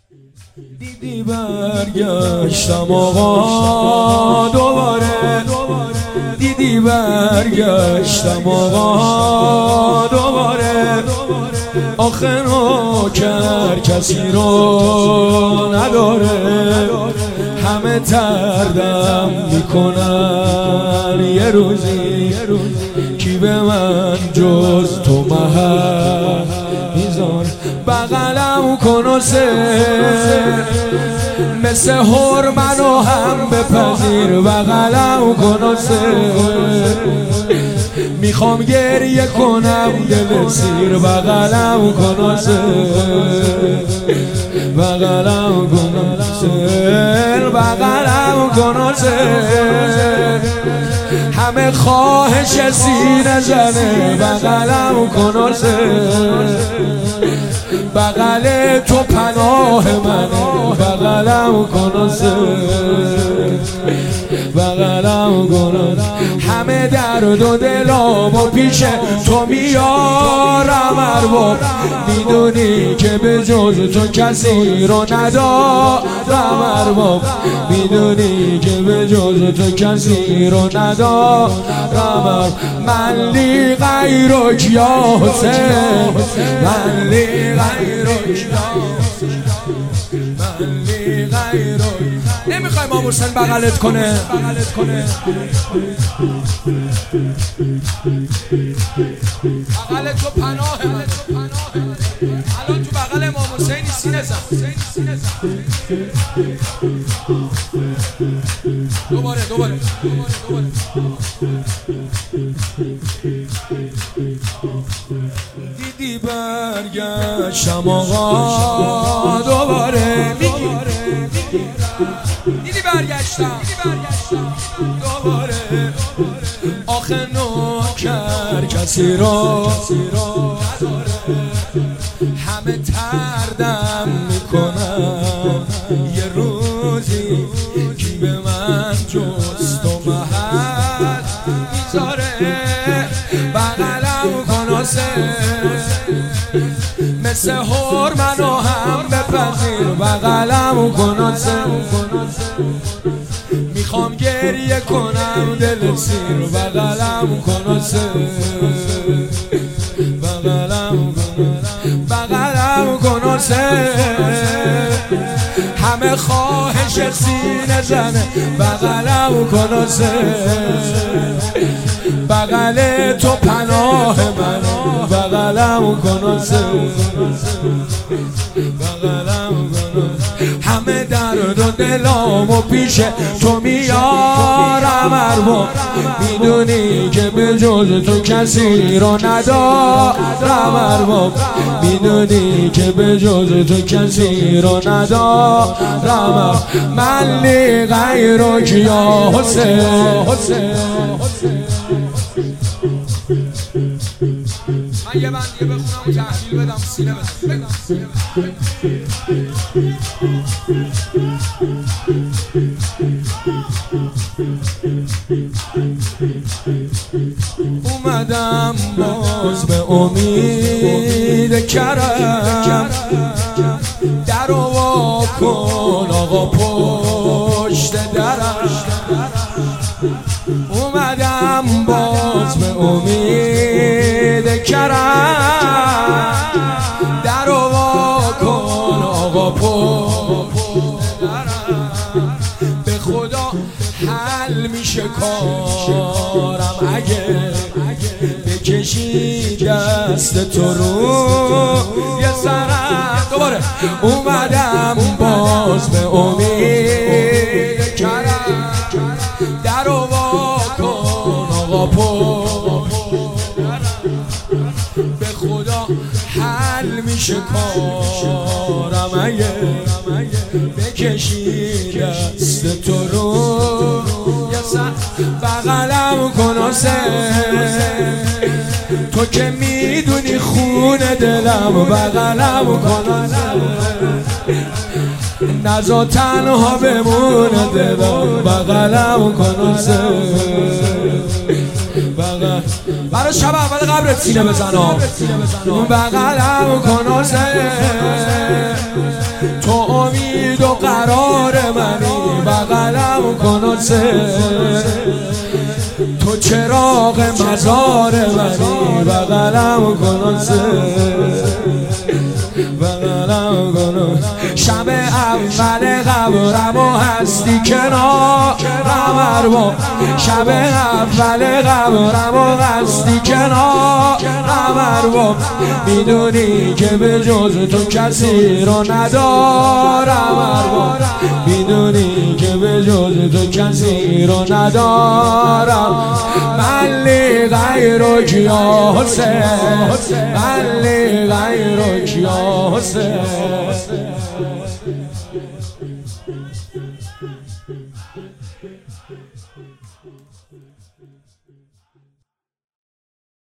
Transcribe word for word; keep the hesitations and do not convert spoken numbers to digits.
دیدی برگشتم آقا دوباره، دیدی برگشتم آقا دوباره. آخه نوکر کسی رو نداره، همه تردم میکنن یه روزی کی به من جز تو محل میذار. بغلم کن و سر مثل هر منو هم بپذیر، بغلم کن و سر میخوام گریه کنم دل سیر. بغلم کن و سر، بغلم کن و سر، بغلم کن و سر همه خواهش سینه زنه. بغلم کن و سر، بغل تو پناه منه. بغلم کن و سر، بغلم کن. همه درد و دلامو پیش تو میارم ارباب، میدونی که به جز تو کسی رو ندارم ارباب، میدونی که به جز تو کسی رو ندارم. من لی غیرک یا حسین، من لی غیرک یا حسین، من لی غیرک. نمیخوای امام حسین بغلت کنه؟ بغل تو پناه من. الان تو بغل امام حسینی سینه زن. دوباره دوباره دیدی برگشتم آقا دوباره. دیدی برگشتم دوباره. آخه نوکر کسی رو نداره، همه تردم میکنم یه روزی کی به من جز تو محل میذاره. بغلم کن و سر مثل هر منو هم بپذیر. بغلم کن و سر میخوام گریه کنم دل سیر. بغلم کن و سر، بغلم کن، بغلم کن و سر همه خواهش سینه زنه. بغلم کن و سر، بغل تو پناه من. بغلم کن و سر، بغلم کن. همه درد و دلامو پیش تو میارم ارباب، میدونی که به جز تو کسی رو ندارم ارباب، میدونی که به جز تو کسی رو ندارم. من لی غیرک یا حسین. من یه بندیه بخونم و تحویل بدم سینه بدم. اومدم باز به امید کرم، در وا کن آقا پشت درم. اومدم باز به امید کرم، در وا کن آقا پشت درم. به خدا حل میشه کارم اگه بکشی دست تو رو یه سرم. دوباره اومدم باز به امید کرم، در وا کن آقا پشت درم. به خدا حل میشه کارم اگه بکشی دست تو رو یه سر. بغلم کن و سر تو که میدونی خون دلم. بغلم کن و سر نزا تنها بمونه دلم. بغلم کن و سر بغل برای شب اول قبرت سینه بزنم بغلم کن حسین تو امید و قرار منی بغلم کن حسین تو چراغ مزار منی بغلم کن حسین بغلم کن شب اول قبرم و هستی کنارم ارباب شب اول قبرم و هستی کنارم ارباب میدونی که به جز تو کسی رو ندارم ارباب میدونی که به جز تو کسی رو ندارم من لی غیرک یا حسین من لی غیرک یا حسین